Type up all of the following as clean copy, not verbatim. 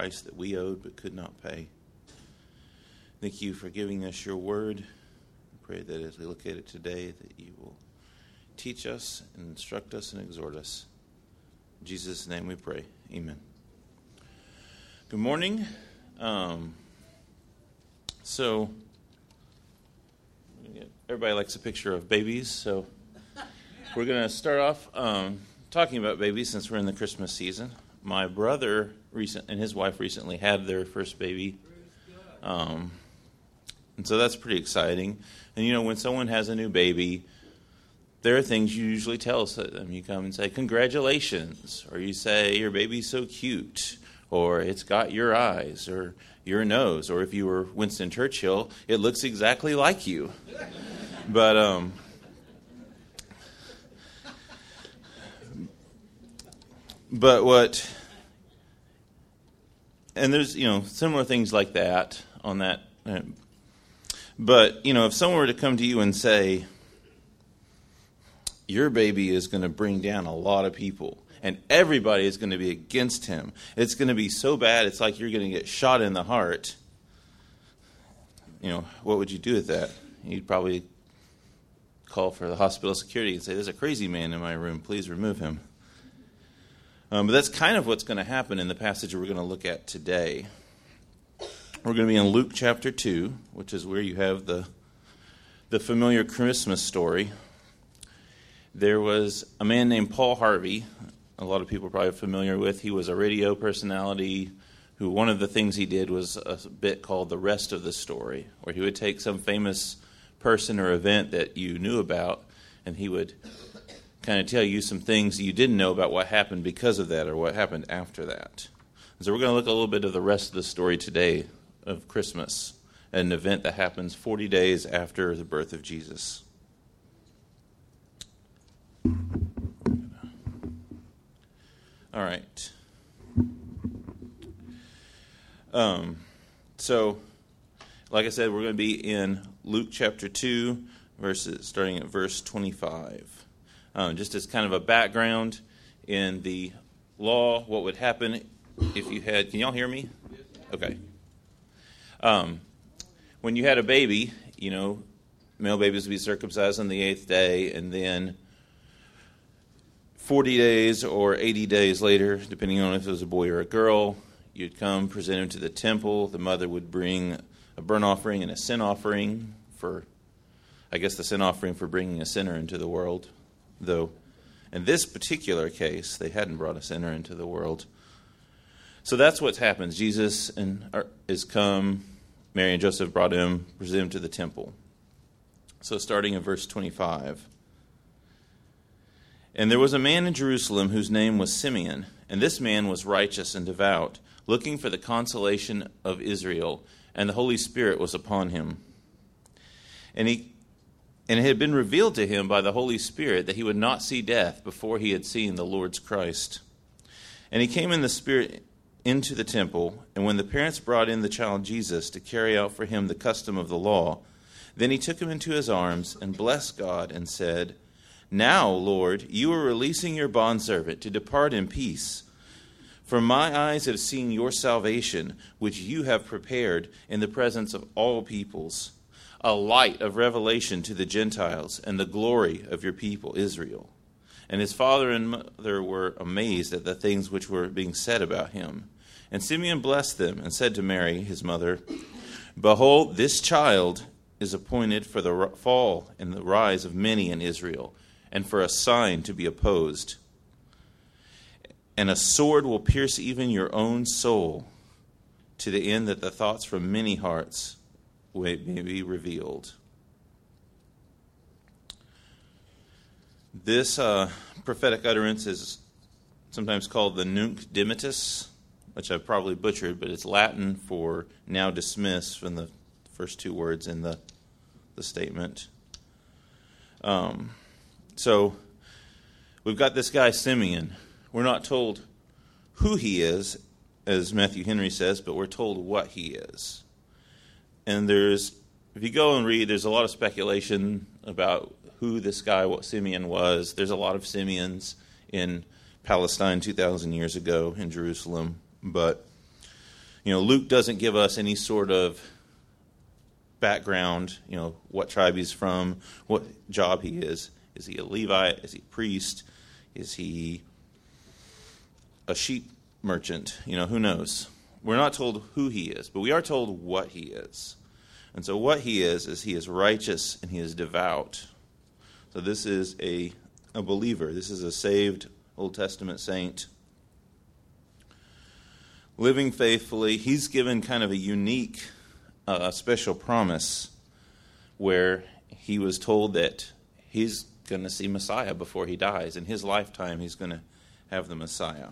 price that we owed but could not pay. Thank you for giving us your word. I pray that as we look at it today, that you will teach us and instruct us and exhort us. In Jesus' name we pray. Amen. Good morning. So, everybody likes a picture of babies, so we're going to start off talking about babies since we're in the Christmas season. My brother and his wife recently had their first baby, and so that's pretty exciting. And you know, when someone has a new baby, there are things you usually tell them. You come and say, "Congratulations," or you say, "Your baby's so cute," or "It's got your eyes," or your nose, or if you were Winston Churchill, "It looks exactly like you." But and there's, similar things like that on that. But, if someone were to come to you and say, "Your baby is going to bring down a lot of people, and everybody is going to be against him. It's going to be so bad, it's like you're going to get shot in the heart," what would you do with that? You'd probably call for the hospital security and say, "There's a crazy man in my room, please remove him." But that's kind of what's going to happen in the passage we're going to look at today. We're going to be in Luke chapter 2, which is where you have the familiar Christmas story. There was a man named Paul Harvey, a lot of people are probably familiar with. He was a radio personality who one of the things he did was a bit called The Rest of the Story, where he would take some famous person or event that you knew about, and he would kind of tell you some things you didn't know about what happened because of that or what happened after that. So we're going to look a little bit of the rest of the story today of Christmas, an event that happens 40 days after the birth of Jesus. All right. So, like I said, we're going to be in Luke chapter 2, starting at verse 25. Just as kind of a background in the law, what would happen if you had... Can y'all hear me? Okay. When you had a baby, male babies would be circumcised on the 8th day, and then 40 days or 80 days later, depending on if it was a boy or a girl, you'd come, present him to the temple. The mother would bring a burnt offering and a sin offering the sin offering for bringing a sinner into the world. Though in this particular case, they hadn't brought a sinner into the world. So that's what happens. Jesus is come, Mary and Joseph brought him, presented him to the temple. So starting in verse 25. "And there was a man in Jerusalem whose name was Simeon, and this man was righteous and devout, looking for the consolation of Israel, and the Holy Spirit was upon him. And it had been revealed to him by the Holy Spirit that he would not see death before he had seen the Lord's Christ. And he came in the Spirit into the temple, and when the parents brought in the child Jesus to carry out for him the custom of the law, then he took him into his arms and blessed God and said, 'Now, Lord, you are releasing your bondservant to depart in peace. For my eyes have seen your salvation, which you have prepared in the presence of all peoples, a light of revelation to the Gentiles and the glory of your people Israel.' And his father and mother were amazed at the things which were being said about him. And Simeon blessed them and said to Mary, his mother, 'Behold, this child is appointed for the fall and the rise of many in Israel, and for a sign to be opposed. And a sword will pierce even your own soul, to the end that the thoughts from many hearts may be revealed.'" This prophetic utterance is sometimes called the Nunc Dimittis, which I've probably butchered, but it's Latin for "now dismiss" from the first two words in the statement. So we've got this guy Simeon. We're not told who he is, as Matthew Henry says, but we're told what he is. And if you go and read, there's a lot of speculation about who this guy, what Simeon was. There's a lot of Simeons in Palestine 2,000 years ago in Jerusalem. But Luke doesn't give us any sort of background, what tribe he's from, what job he is. Is he a Levite? Is he a priest? Is he a sheep merchant? Who knows? We're not told who he is, but we are told what he is. And so what he is he is righteous and he is devout. So this is a believer. This is a saved Old Testament saint. Living faithfully, he's given kind of a unique, special promise where he was told that he's going to see Messiah before he dies. In his lifetime, he's going to have the Messiah.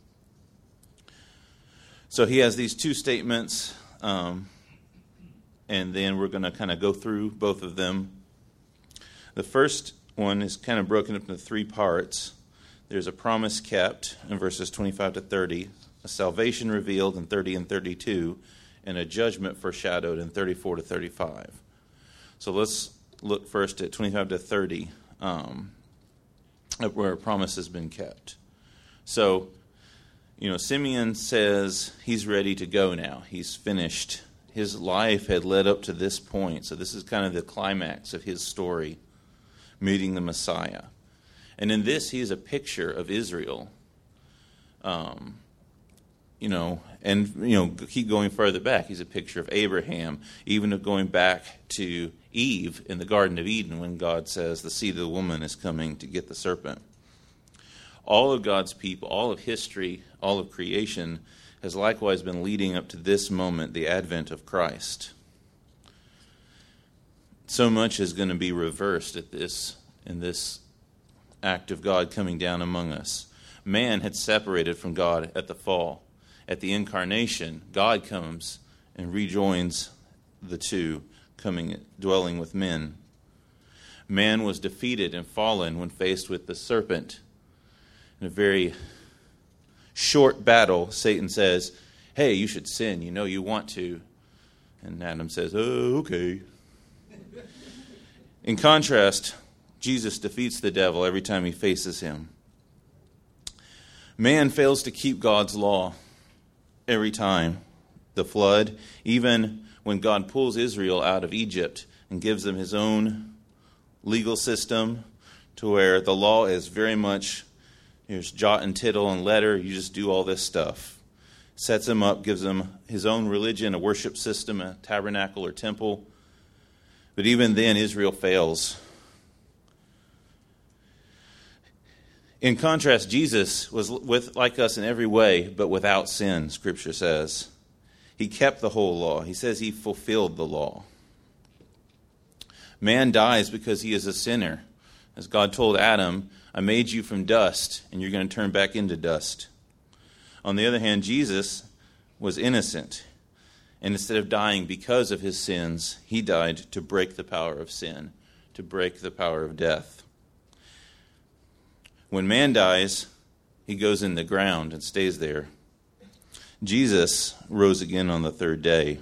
So he has these two statements, and then we're going to kind of go through both of them. The first one is kind of broken up into three parts. There's a promise kept in verses 25 to 30, a salvation revealed in 30 and 32, and a judgment foreshadowed in 34 to 35. So let's look first at 25 to 30, where a promise has been kept. So, Simeon says he's ready to go now. He's finished. His life had led up to this point. So this is kind of the climax of his story, meeting the Messiah. And in this, he is a picture of Israel. Keep going further back. He's a picture of Abraham, even of going back to Eve in the Garden of Eden when God says the seed of the woman is coming to get the serpent. All of God's people, all of history, all of creation has likewise been leading up to this moment, the advent of Christ. So much is going to be reversed in this act of God coming down among us. Man had separated from God at the fall. At the incarnation, God comes and rejoins the two, dwelling with men. Man was defeated and fallen when faced with the serpent. In a very short battle, Satan says, hey, you should sin. You want to. And Adam says, oh, okay. In contrast, Jesus defeats the devil every time he faces him. Man fails to keep God's law every time. The flood, even when God pulls Israel out of Egypt and gives them his own legal system to where the law is very much, here's jot and tittle and letter, you just do all this stuff. Sets him up, gives him his own religion, a worship system, a tabernacle or temple. But even then, Israel fails. In contrast, Jesus was like us in every way, but without sin, Scripture says. He kept the whole law. He says he fulfilled the law. Man dies because he is a sinner. As God told Adam, I made you from dust, and you're going to turn back into dust. On the other hand, Jesus was innocent. And instead of dying because of his sins, he died to break the power of sin, to break the power of death. When man dies, he goes in the ground and stays there. Jesus rose again on the third day.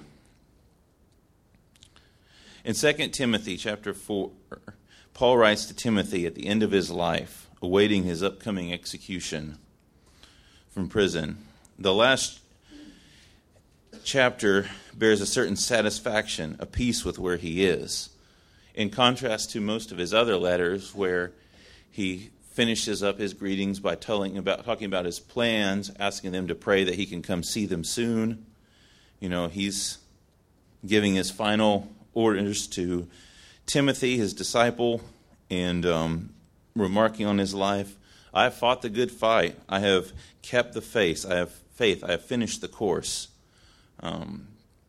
In 2 Timothy chapter 4, Paul writes to Timothy at the end of his life, awaiting his upcoming execution from prison. The last chapter bears a certain satisfaction, a peace with where he is, in contrast to most of his other letters where he finishes up his greetings by talking about his plans, asking them to pray that he can come see them soon. He's giving his final orders to Timothy, his disciple, and remarking on his life. I have fought the good fight. I have kept the faith. I have faith. I have finished the course. And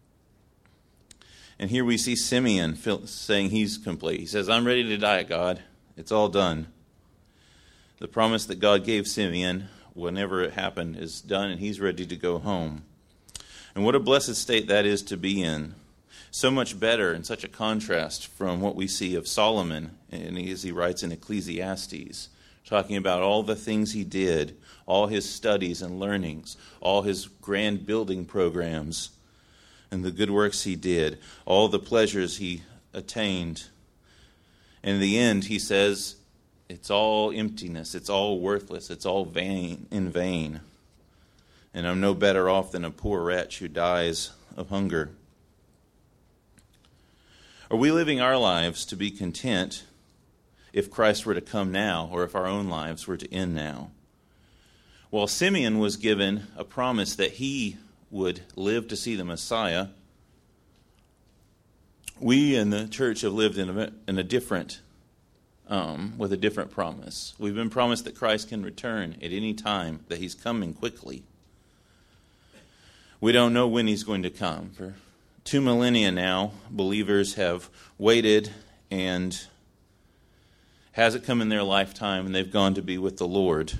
here we see Simeon saying he's complete. He says, I'm ready to die, God. It's all done. The promise that God gave Simeon, whenever it happened, is done, and he's ready to go home. And what a blessed state that is to be in. So much better and such a contrast from what we see of Solomon, and as he writes in Ecclesiastes, talking about all the things he did, all his studies and learnings, all his grand building programs, and the good works he did, all the pleasures he attained. And in the end, he says, it's all emptiness, it's all worthless, it's all in vain. and I'm no better off than a poor wretch who dies of hunger. Are we living our lives to be content if Christ were to come now, or if our own lives were to end now? Well, Simeon was given a promise that he would live to see the Messiah. We in the church have lived in a different, with a different promise. We've been promised that Christ can return at any time, that he's coming quickly. We don't know when he's going to come. For 2 millennia now, believers have waited, and hasn't come in their lifetime, and they've gone to be with the Lord.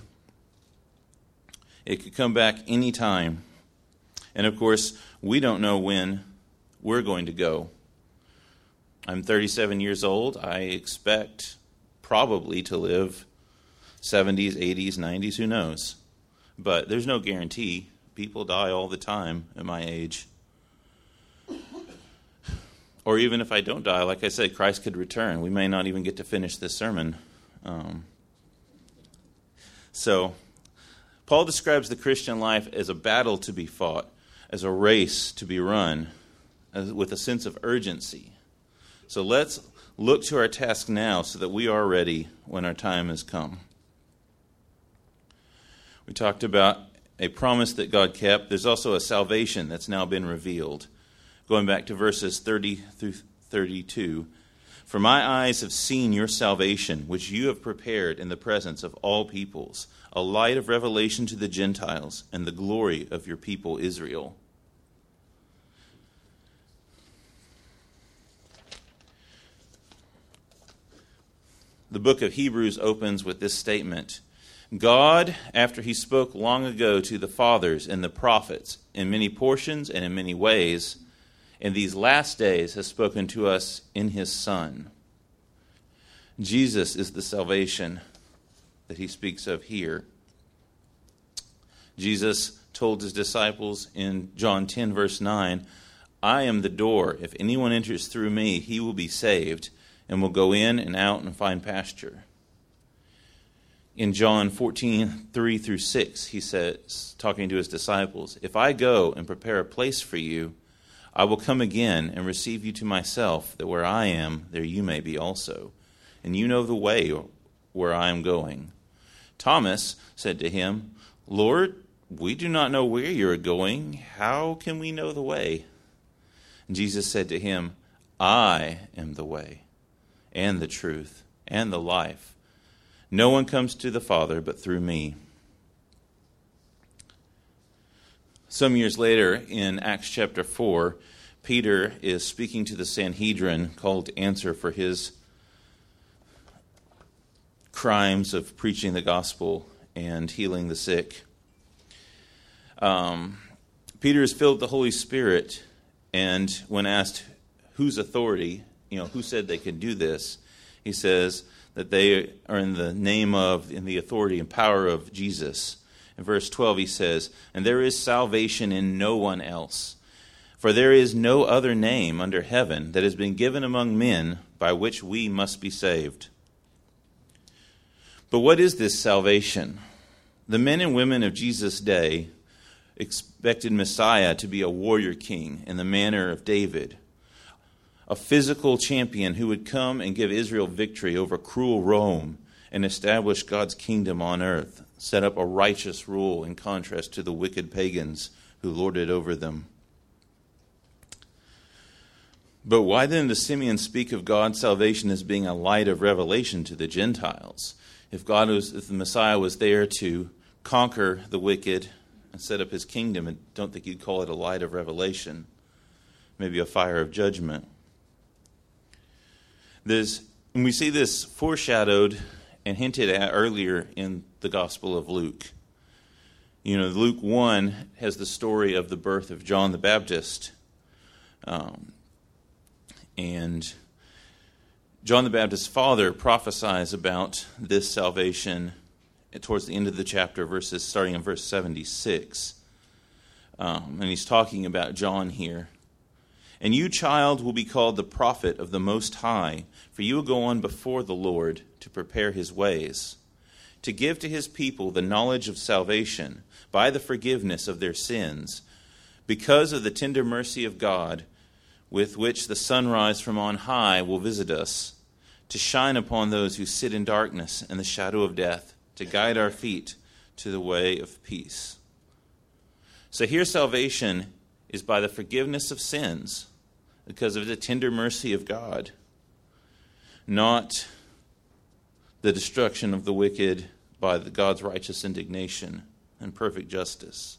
It could come back any time. And of course, we don't know when we're going to go. I'm 37 years old. I expect probably to live 70s, 80s, 90s, who knows? But there's no guarantee. People die all the time at my age. Or even if I don't die, like I said, Christ could return. We may not even get to finish this sermon. So, Paul describes the Christian life as a battle to be fought, as a race to be run, with a sense of urgency. So let's look to our task now so that we are ready when our time has come. We talked about a promise that God kept. There's also a salvation that's now been revealed. Going back to verses 30 through 32. For my eyes have seen your salvation, which you have prepared in the presence of all peoples, a light of revelation to the Gentiles, and the glory of your people Israel. The book of Hebrews opens with this statement. God, after he spoke long ago to the fathers and the prophets, in many portions and in many ways, in these last days has spoken to us in his Son. Jesus is the salvation that he speaks of here. Jesus told his disciples in John 10, verse 9, I am the door. If anyone enters through me, he will be saved and will go in and out and find pasture. In John 14, 3 through 6, he says, talking to his disciples, if I go and prepare a place for you, I will come again and receive you to myself, that where I am, there you may be also. And you know the way where I am going. Thomas said to him, Lord, we do not know where you are going. How can we know the way? And Jesus said to him, I am the way, and the truth, and the life. No one comes to the Father but through me. Some years later, in Acts chapter 4, Peter is speaking to the Sanhedrin, called to answer for his crimes of preaching the gospel and healing the sick. Peter is filled with the Holy Spirit, and when asked whose authority, who said they could do this, he says that they are in the authority and power of Jesus. In verse 12 he says, and there is salvation in no one else, for there is no other name under heaven that has been given among men by which we must be saved. But what is this salvation? The men and women of Jesus' day expected Messiah to be a warrior king in the manner of David, a physical champion who would come and give Israel victory over cruel Rome and establish God's kingdom on earth, set up a righteous rule in contrast to the wicked pagans who lorded over them. But why then does Simeon speak of God's salvation as being a light of revelation to the Gentiles? If the Messiah was there to conquer the wicked and set up his kingdom, I don't think you'd call it a light of revelation, maybe a fire of judgment. And we see this foreshadowed and hinted at earlier in the Gospel of Luke. Luke 1 has the story of the birth of John the Baptist. And John the Baptist's father prophesies about this salvation towards the end of the chapter, starting in verse 76. And he's talking about John here. And you, child, will be called the prophet of the Most High, for you will go on before the Lord to prepare his ways, to give to his people the knowledge of salvation by the forgiveness of their sins, because of the tender mercy of God, with which the sunrise from on high will visit us, to shine upon those who sit in darkness and the shadow of death, to guide our feet to the way of peace. So here salvation is by the forgiveness of sins, because of the tender mercy of God, not the destruction of the wicked by God's righteous indignation and perfect justice.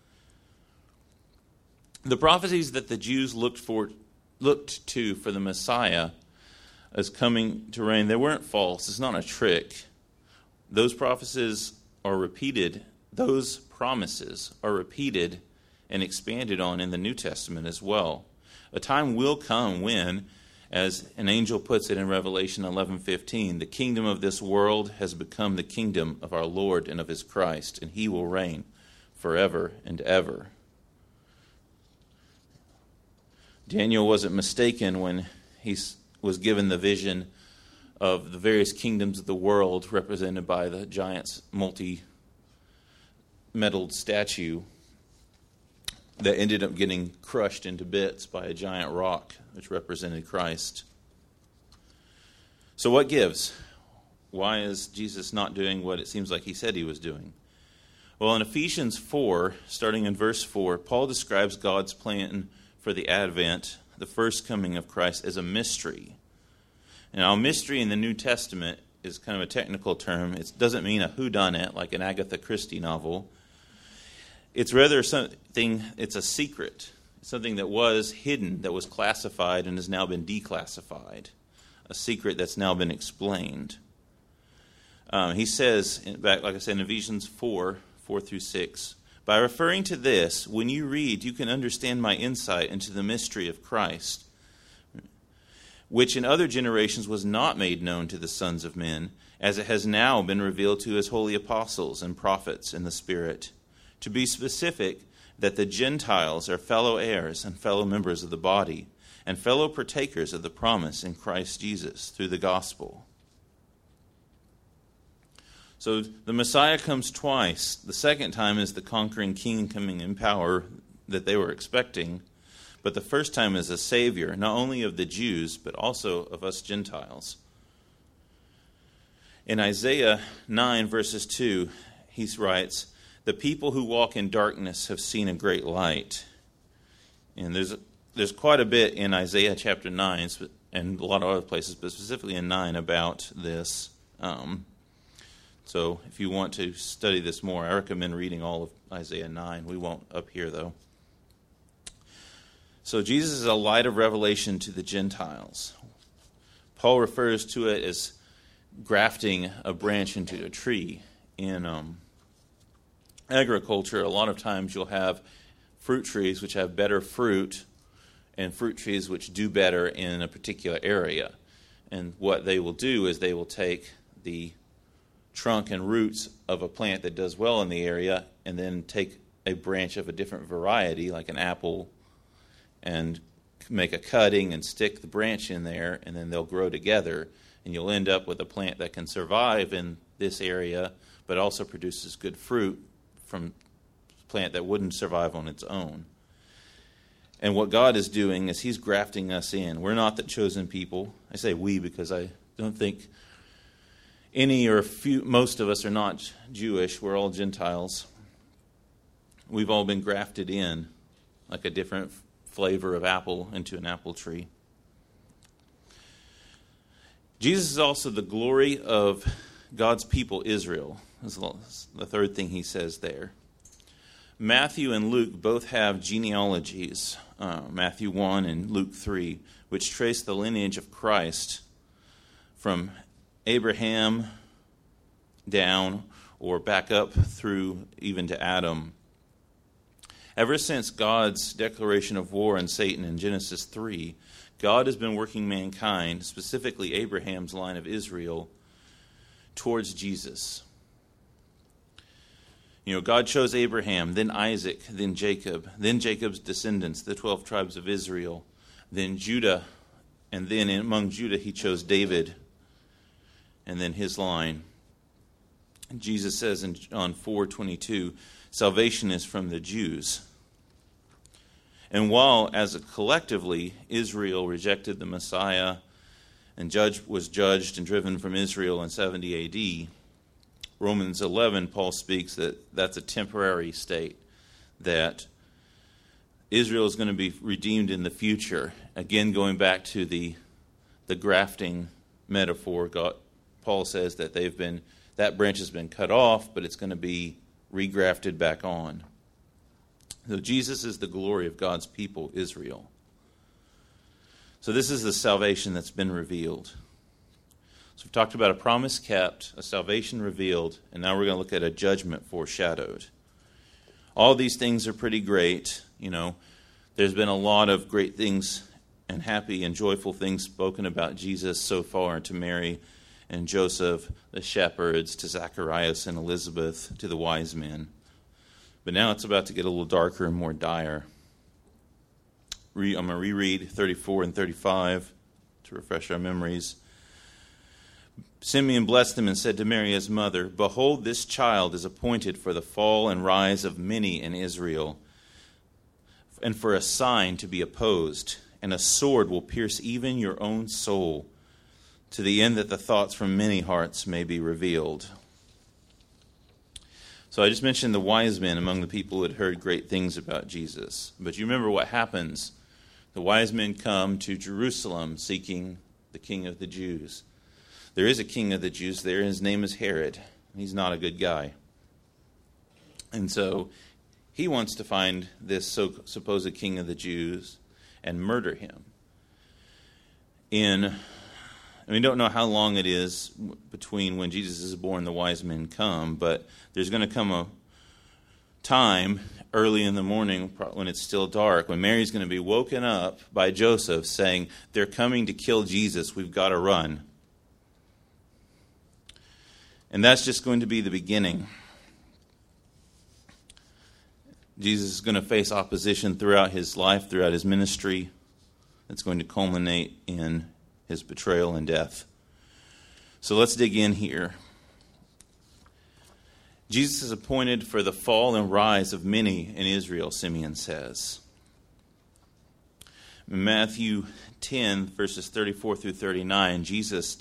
The prophecies that the Jews looked to for the Messiah as coming to reign, they weren't false. It's not a trick. Those prophecies are repeated. Those promises are repeated and expanded on in the New Testament as well. A time will come when, as an angel puts it in Revelation 11:15, the kingdom of this world has become the kingdom of our Lord and of his Christ, and he will reign forever and ever. Daniel wasn't mistaken when he was given the vision of the various kingdoms of the world represented by the giant's multi-metalled statue that ended up getting crushed into bits by a giant rock which represented Christ. So what gives? Why is Jesus not doing what it seems like he said he was doing? Well, in Ephesians 4, starting in verse 4, Paul describes God's plan for the Advent, the first coming of Christ, as a mystery. Now, mystery in the New Testament is kind of a technical term. It doesn't mean a whodunit like an Agatha Christie novel. It's rather something, it's a secret, something that was hidden, that was classified and has now been declassified, a secret that's now been explained. He says, like I said, in Ephesians 4:4-6, by referring to this, when you read, you can understand my insight into the mystery of Christ, which in other generations was not made known to the sons of men, as it has now been revealed to his holy apostles and prophets in the Spirit. To be specific, that the Gentiles are fellow heirs and fellow members of the body, and fellow partakers of the promise in Christ Jesus through the gospel. So the Messiah comes twice. The second time is the conquering king coming in power that they were expecting. But the first time is a Savior, not only of the Jews, but also of us Gentiles. In Isaiah 9, verses 2, he writes, the people who walk in darkness have seen a great light. And there's quite a bit in Isaiah chapter 9, and a lot of other places, but specifically in 9, about this. So if you want to study this more, I recommend reading all of Isaiah 9. We won't up here, though. So Jesus is a light of revelation to the Gentiles. Paul refers to it as grafting a branch into a tree. In agriculture, a lot of times you'll have fruit trees which have better fruit and fruit trees which do better in a particular area. And what they will do is they will take the trunk and roots of a plant that does well in the area and then take a branch of a different variety, like an apple, and make a cutting and stick the branch in there, and then they'll grow together, and you'll end up with a plant that can survive in this area but also produces good fruit from a plant that wouldn't survive on its own. And what God is doing is he's grafting us in. We're not the chosen people. I say we because I don't think any or most of us are not Jewish. We're all Gentiles. We've all been grafted in like a different flavor of apple into an apple tree. Jesus is also the glory of God's people, Israel. That's the third thing he says there. Matthew and Luke both have genealogies, Matthew 1 and Luke 3, which trace the lineage of Christ from Abraham down or back up through even to Adam. Ever since God's declaration of war on Satan in Genesis 3, God has been working mankind, specifically Abraham's line of Israel, towards Jesus. God chose Abraham, then Isaac, then Jacob, then Jacob's descendants, the 12 tribes of Israel, then Judah, and then among Judah he chose David, and then his line. Jesus says in John 4:22, salvation is from the Jews. And while, as collectively, Israel rejected the Messiah and was judged and driven from Israel in 70 A.D., Romans 11, Paul speaks that that's a temporary state, that Israel is going to be redeemed in the future. Again, going back to the grafting metaphor, Paul says that that branch has been cut off, but it's going to be regrafted back on. So Jesus is the glory of God's people, Israel. So this is the salvation that's been revealed. So we've talked about a promise kept, a salvation revealed, and now we're going to look at a judgment foreshadowed. All these things are pretty great. There's been a lot of great things and happy and joyful things spoken about Jesus so far, to Mary and Joseph, the shepherds, to Zacharias and Elizabeth, to the wise men. But now it's about to get a little darker and more dire. I'm going to reread 34 and 35 to refresh our memories. Simeon blessed them and said to Mary his mother, behold, this child is appointed for the fall and rise of many in Israel, and for a sign to be opposed, and a sword will pierce even your own soul, to the end that the thoughts from many hearts may be revealed. So I just mentioned the wise men among the people who had heard great things about Jesus. But you remember what happens. The wise men come to Jerusalem seeking the King of the Jews. There is a king of the Jews there. His name is Herod. He's not a good guy. And so he wants to find this supposed king of the Jews and murder him. We don't know how long it is between when Jesus is born, the wise men come, but there's going to come a time early in the morning when it's still dark, when Mary's going to be woken up by Joseph saying, they're coming to kill Jesus, we've got to run. And that's just going to be the beginning. Jesus is going to face opposition throughout his life, throughout his ministry. It's going to culminate in his betrayal and death. So let's dig in here. Jesus is appointed for the fall and rise of many in Israel, Simeon says. In Matthew 10, verses 34 through 39, Jesus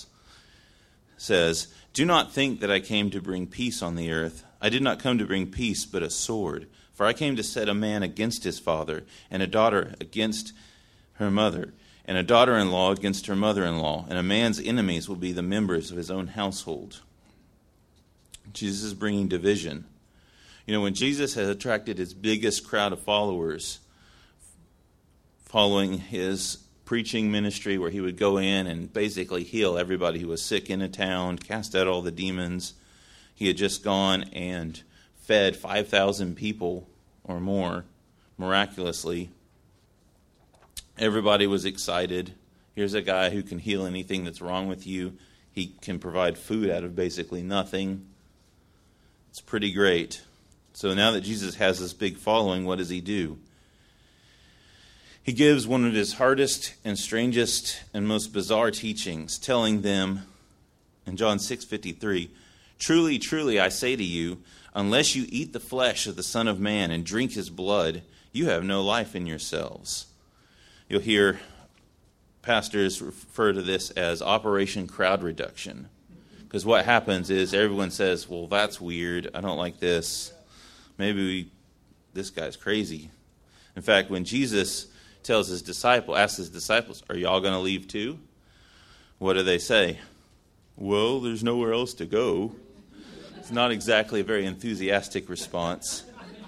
says, do not think that I came to bring peace on the earth. I did not come to bring peace, but a sword. For I came to set a man against his father, and a daughter against her mother, and a daughter-in-law against her mother-in-law, and a man's enemies will be the members of his own household. Jesus is bringing division. When Jesus has attracted his biggest crowd of followers, following his preaching ministry where he would go in and basically heal everybody who was sick in a town, cast out all the demons. He had just gone and fed 5,000 people or more miraculously. Everybody was excited. Here's a guy who can heal anything that's wrong with you. He can provide food out of basically nothing. It's pretty great. So now that Jesus has this big following, what does he do? He gives one of his hardest and strangest and most bizarre teachings, telling them in John 6:53, truly, truly, I say to you, unless you eat the flesh of the Son of Man and drink his blood, you have no life in yourselves. You'll hear pastors refer to this as Operation Crowd Reduction. Because what happens is everyone says, well, that's weird. I don't like this. This guy's crazy. In fact, when Jesus asks his disciples, are y'all going to leave too? What do they say? Well, there's nowhere else to go. It's not exactly a very enthusiastic response.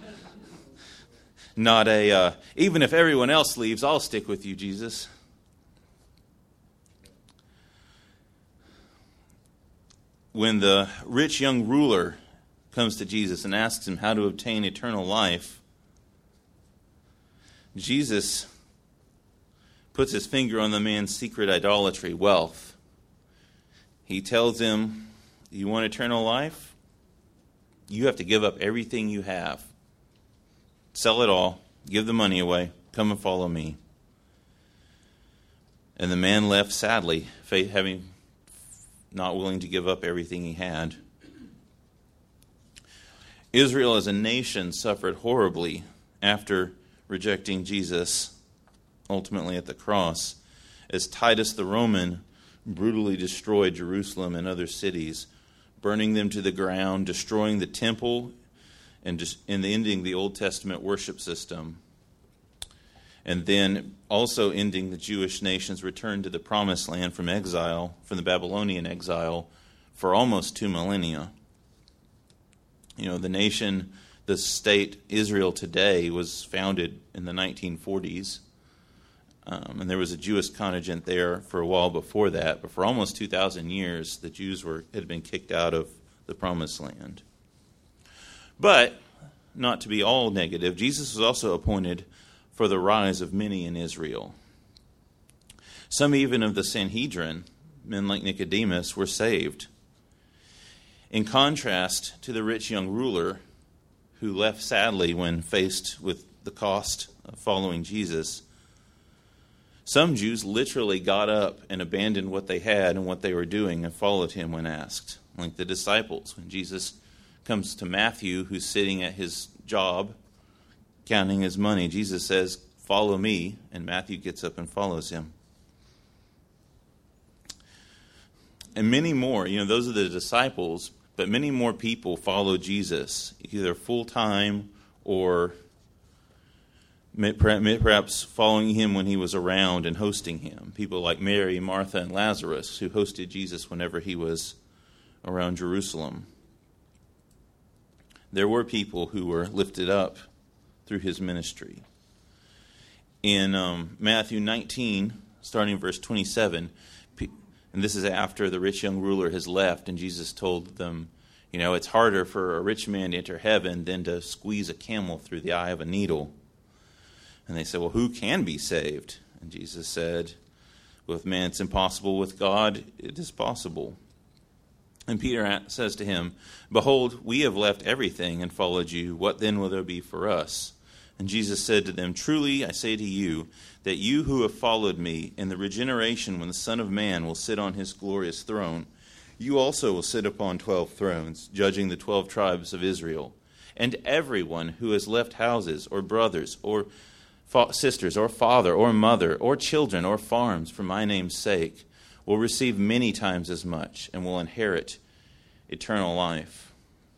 Not even if everyone else leaves, I'll stick with you, Jesus. When the rich young ruler comes to Jesus and asks him how to obtain eternal life, Jesus puts his finger on the man's secret idolatry, wealth. He tells him, you want eternal life? You have to give up everything you have. Sell it all. Give the money away. Come and follow me. And the man left sadly, having not willing to give up everything he had. Israel as a nation suffered horribly after rejecting Jesus, ultimately at the cross, as Titus the Roman brutally destroyed Jerusalem and other cities, burning them to the ground, destroying the temple, and ending the Old Testament worship system. And then also ending the Jewish nation's return to the Promised Land from exile, from the Babylonian exile, for almost 2 millennia. You know, the nation, the state Israel today was founded in the 1940s. And there was a Jewish contingent there for a while before that. But for almost 2,000 years, the Jews had been kicked out of the Promised Land. But, not to be all negative, Jesus was also appointed for the rise of many in Israel. Some even of the Sanhedrin, men like Nicodemus, were saved. In contrast to the rich young ruler who left sadly when faced with the cost of following Jesus, some Jews literally got up and abandoned what they had and what they were doing and followed him when asked. Like the disciples, when Jesus comes to Matthew, who's sitting at his job, counting his money, Jesus says, "Follow me," and Matthew gets up and follows him. And many more, those are the disciples, but many more people follow Jesus, either full-time or perhaps following him when he was around and hosting him. People like Mary, Martha, and Lazarus, who hosted Jesus whenever he was around Jerusalem. There were people who were lifted up through his ministry. In Matthew 19, starting verse 27, and this is after the rich young ruler has left, and Jesus told them, it's harder for a rich man to enter heaven than to squeeze a camel through the eye of a needle. And they said, well, who can be saved? And Jesus said, with man it's impossible, with God it is possible. And Peter says to him, "Behold, we have left everything and followed you. What then will there be for us?" And Jesus said to them, "Truly I say to you, that you who have followed me, in the regeneration when the Son of Man will sit on his glorious throne, you also will sit upon 12 thrones, judging the 12 tribes of Israel. And everyone who has left houses, or brothers, or sisters, or father, or mother, or children, or farms, for my name's sake, will receive many times as much, and will inherit eternal life."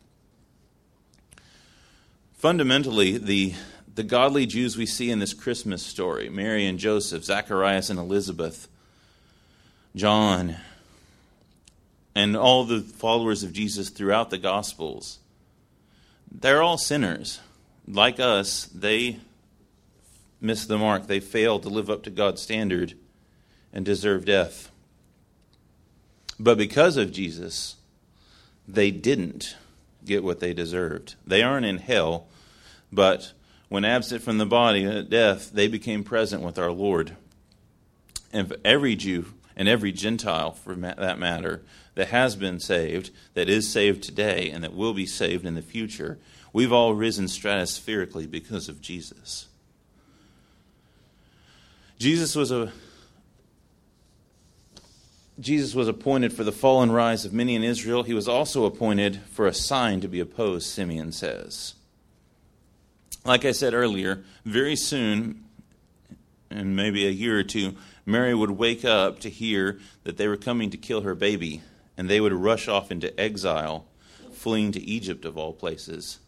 Fundamentally, the godly Jews we see in this Christmas story, Mary and Joseph, Zacharias and Elizabeth, John, and all the followers of Jesus throughout the Gospels, they're all sinners. Like us, they miss the mark. They fail to live up to God's standard and deserve death. But because of Jesus, they didn't get what they deserved. They aren't in hell, but when absent from the body at death, they became present with our Lord. And every Jew and every Gentile, for that matter, that has been saved, that is saved today, and that will be saved in the future, we've all risen stratospherically because of Jesus. Jesus was appointed for the fall and rise of many in Israel. He was also appointed for a sign to be opposed, Simeon says. Like I said earlier, very soon, in maybe a year or two, Mary would wake up to hear that they were coming to kill her baby, and they would rush off into exile, fleeing to Egypt of all places.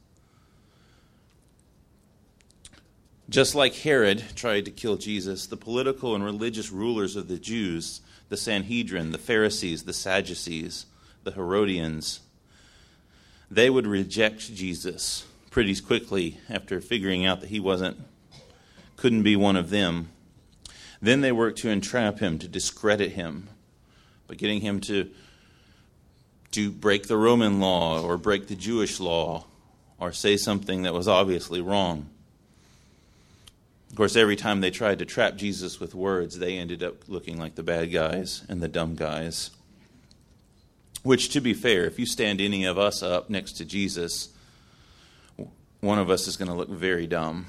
Just like Herod tried to kill Jesus, the political and religious rulers of the Jews, the Sanhedrin, the Pharisees, the Sadducees, the Herodians, they would reject Jesus pretty quickly after figuring out that he couldn't be one of them. Then they worked to entrap him, to discredit him, by getting him to break the Roman law or break the Jewish law or say something that was obviously wrong. Of course, every time they tried to trap Jesus with words, they ended up looking like the bad guys and the dumb guys. Which, to be fair, if you stand any of us up next to Jesus, one of us is going to look very dumb.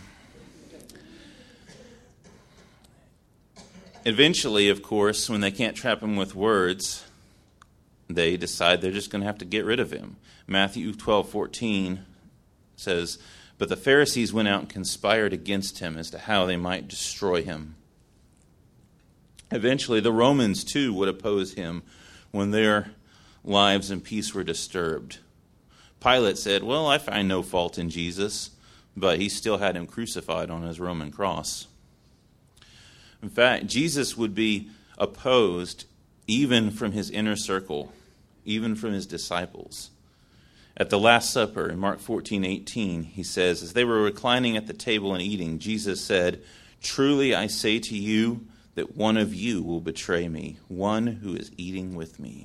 Eventually, of course, when they can't trap him with words, they decide they're just going to have to get rid of him. Matthew 12:14 says, "But the Pharisees went out and conspired against him as to how they might destroy him." Eventually, the Romans, too, would oppose him when their lives and peace were disturbed. Pilate said, "Well, I find no fault in Jesus," but he still had him crucified on his Roman cross. In fact, Jesus would be opposed even from his inner circle, even from his disciples. At the Last Supper, in Mark 14:18, he says, as they were reclining at the table and eating, Jesus said, "Truly I say to you that one of you will betray me, one who is eating with me."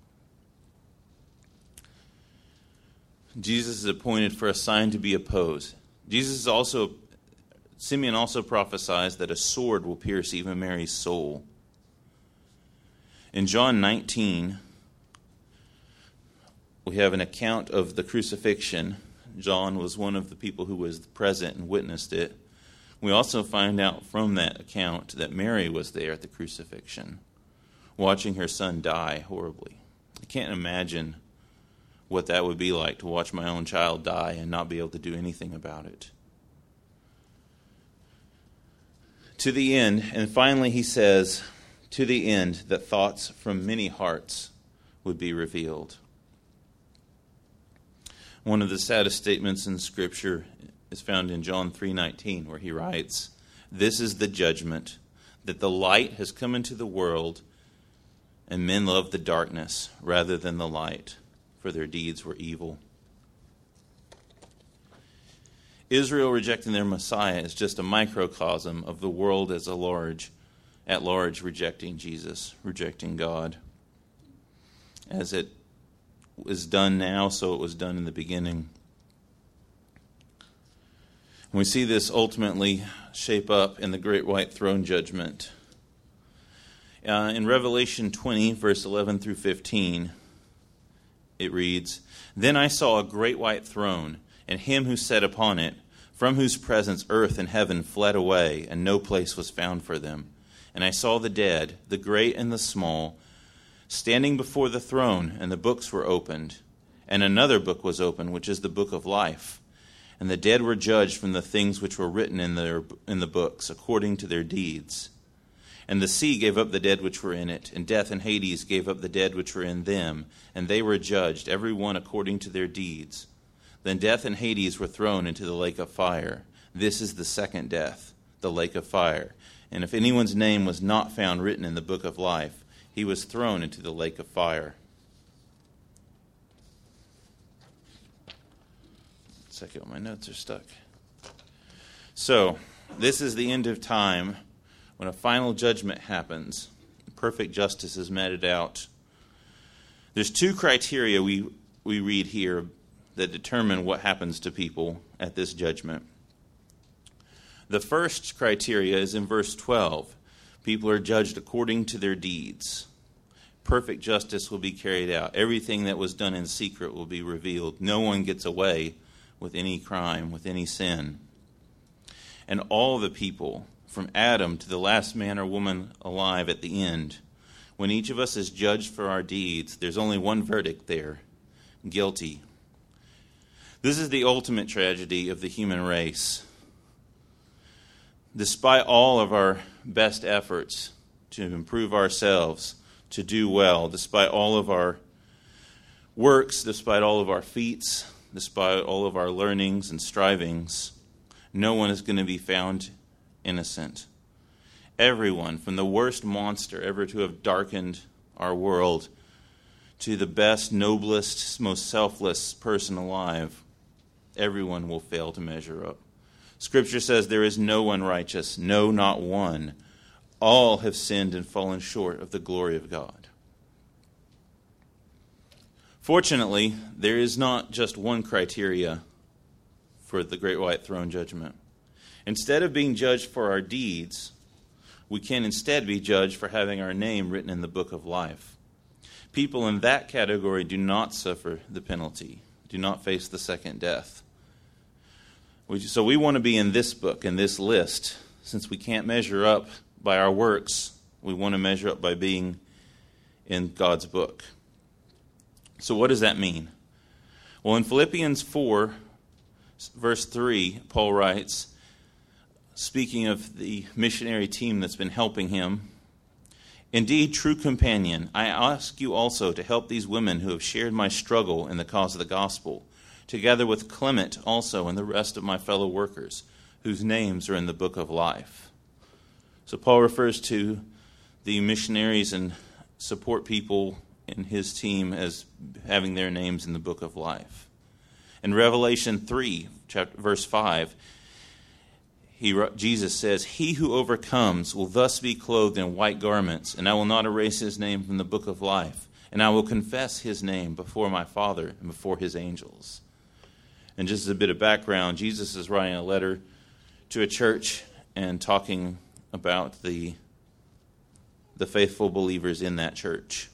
Jesus is appointed for a sign to be opposed. Simeon also prophesies that a sword will pierce even Mary's soul. In John 19, we have an account of the crucifixion. John was one of the people who was present and witnessed it. We also find out from that account that Mary was there at the crucifixion, watching her son die horribly. I can't imagine what that would be like to watch my own child die and not be able to do anything about it. To the end, and finally he says, to the end that thoughts from many hearts would be revealed. One of the saddest statements in Scripture is found in John 3:19, where he writes, "This is the judgment, that the light has come into the world, and men love the darkness rather than the light, for their deeds were evil." Israel rejecting their Messiah is just a microcosm of the world at large rejecting Jesus, rejecting God. As it is done now, so it was done in the beginning. And we see this ultimately shape up in the great white throne judgment. In Revelation 20, verse 11 through 15, it reads, "Then I saw a great white throne, and him who sat upon it, from whose presence earth and heaven fled away, and no place was found for them. And I saw the dead, the great and the small, standing before the throne, and the books were opened. And another book was opened, which is the book of life. And the dead were judged from the things which were written in the books, according to their deeds. And the sea gave up the dead which were in it, and death and Hades gave up the dead which were in them, and they were judged, every one according to their deeds. Then death and Hades were thrown into the lake of fire. This is the second death, the lake of fire. And if anyone's name was not found written in the book of life, he was thrown into the lake of fire." Second, my notes are stuck. So, this is the end of time when a final judgment happens. Perfect justice is meted out. There's two criteria we read here that determine what happens to people at this judgment. The first criteria is in verse 12. People are judged according to their deeds. Perfect justice will be carried out. Everything that was done in secret will be revealed. No one gets away with any crime, with any sin. And all the people, from Adam to the last man or woman alive at the end, when each of us is judged for our deeds, there's only one verdict there: guilty. This is the ultimate tragedy of the human race. Despite all of our best efforts to improve ourselves, to do well, despite all of our works, despite all of our feats, despite all of our learnings and strivings, no one is going to be found innocent. Everyone, from the worst monster ever to have darkened our world to the best, noblest, most selfless person alive, everyone will fail to measure up. Scripture says there is no one righteous, no, not one. All have sinned and fallen short of the glory of God. Fortunately, there is not just one criteria for the great white throne judgment. Instead of being judged for our deeds, we can instead be judged for having our name written in the book of life. People in that category do not suffer the penalty, do not face the second death. So we want to be in this book, in this list. Since we can't measure up by our works, we want to measure up by being in God's book. So what does that mean? Well, in Philippians 4, Verse 3, Paul writes, speaking of the missionary team that's been helping him, "Indeed, true companion, I ask you also to help these women who have shared my struggle in the cause of the gospel, together with Clement also and the rest of my fellow workers, whose names are in the book of life." So Paul refers to the missionaries and support people in his team as having their names in the book of life. In Revelation 3, verse 5, Jesus says, "He who overcomes will thus be clothed in white garments, and I will not erase his name from the book of life, and I will confess his name before my Father and before his angels." And just as a bit of background, Jesus is writing a letter to a church and talking about the faithful believers in that church.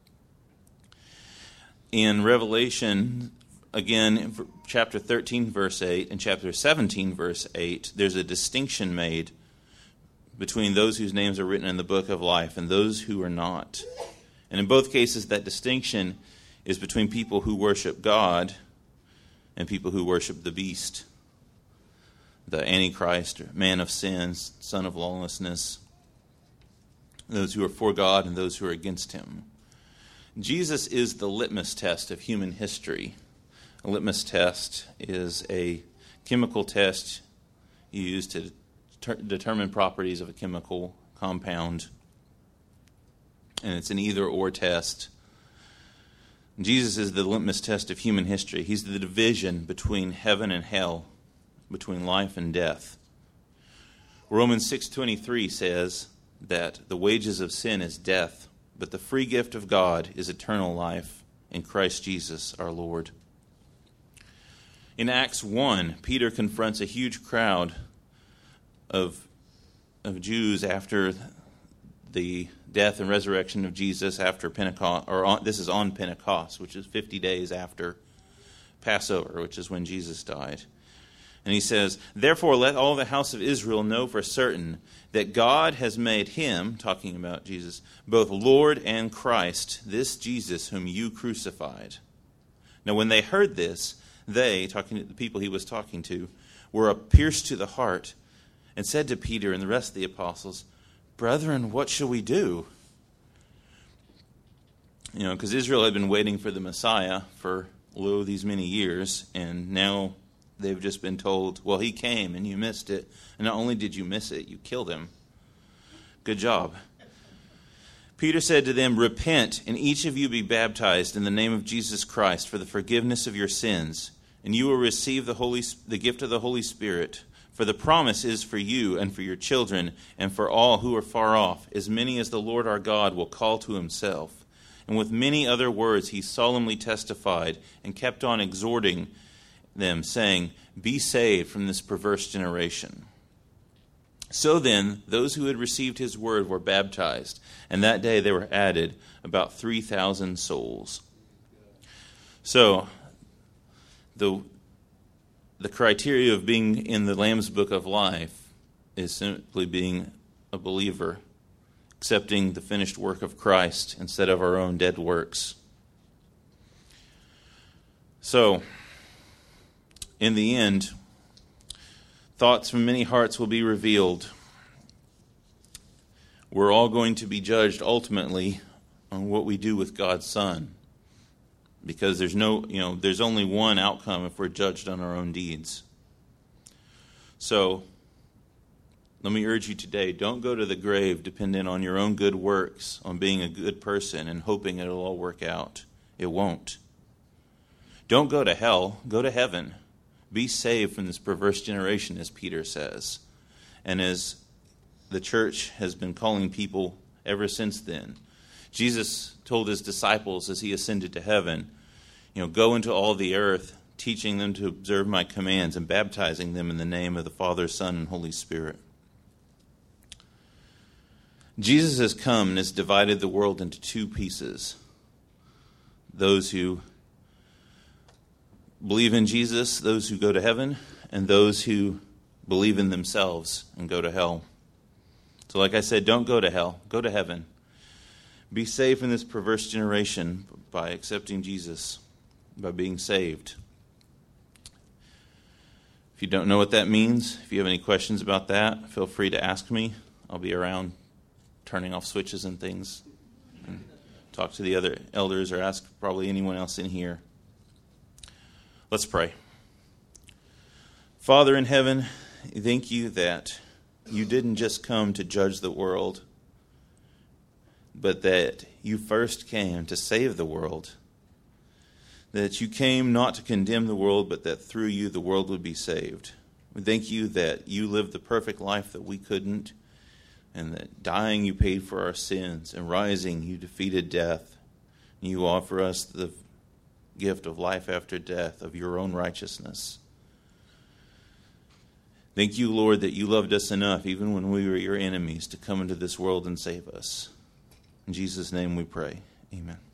In Revelation, again, chapter 13, verse 8, and chapter 17, verse 8, there's a distinction made between those whose names are written in the book of life and those who are not. And in both cases, that distinction is between people who worship God and people who worship the beast, the Antichrist, man of sins, son of lawlessness, those who are for God and those who are against him. Jesus is the litmus test of human history. A litmus test is a chemical test used to determine properties of a chemical compound, and it's an either-or test. Jesus is the litmus test of human history. He's the division between heaven and hell, between life and death. Romans 6:23 says that the wages of sin is death, but the free gift of God is eternal life in Christ Jesus our Lord. In Acts 1, Peter confronts a huge crowd of Jews after the death and resurrection of Jesus after Pentecost, this is on Pentecost, which is 50 days after Passover, which is when Jesus died. And he says, "Therefore let all the house of Israel know for certain that God has made him," talking about Jesus, "both Lord and Christ, this Jesus whom you crucified." Now when they heard this, they, talking to the people he was talking to, were pierced to the heart and said to Peter and the rest of the apostles, "Brethren, what shall we do?" Because Israel had been waiting for the Messiah for, these many years, and now they've just been told, well, he came and you missed it. And not only did you miss it, you killed him. Good job. Peter said to them, "Repent, and each of you be baptized in the name of Jesus Christ for the forgiveness of your sins, and you will receive the gift of the Holy Spirit. For the promise is for you and for your children and for all who are far off, as many as the Lord our God will call to himself." And with many other words he solemnly testified and kept on exhorting them, saying, "Be saved from this perverse generation." So then, those who had received his word were baptized, and that day there were added about 3,000 souls. So, the criteria of being in the Lamb's Book of Life is simply being a believer, accepting the finished work of Christ instead of our own dead works. So, in the end, thoughts from many hearts will be revealed. We're all going to be judged ultimately on what we do with God's Son, because there's only one outcome if we're judged on our own deeds. So, let me urge you today, don't go to the grave dependent on your own good works, on being a good person and hoping it'll all work out. It won't. Don't go to hell, go to heaven. Be saved from this perverse generation, as Peter says. And as the church has been calling people ever since then. Jesus told his disciples as he ascended to heaven, go into all the earth, teaching them to observe my commands and baptizing them in the name of the Father, Son, and Holy Spirit. Jesus has come and has divided the world into two pieces. Those who believe in Jesus, those who go to heaven, and those who believe in themselves and go to hell. So like I said, don't go to hell, go to heaven. Be saved from this perverse generation by accepting Jesus, by being saved. If you don't know what that means, if you have any questions about that, feel free to ask me. I'll be around turning off switches and things. And talk to the other elders or ask probably anyone else in here. Let's pray. Father in heaven, thank you that you didn't just come to judge the world, but that you first came to save the world. That you came not to condemn the world, but that through you the world would be saved. We thank you that you lived the perfect life that we couldn't, and that dying you paid for our sins, and rising you defeated death. And you offer us the gift of life after death, of your own righteousness. Thank you, Lord, that you loved us enough, even when we were your enemies, to come into this world and save us. In Jesus' name we pray. Amen.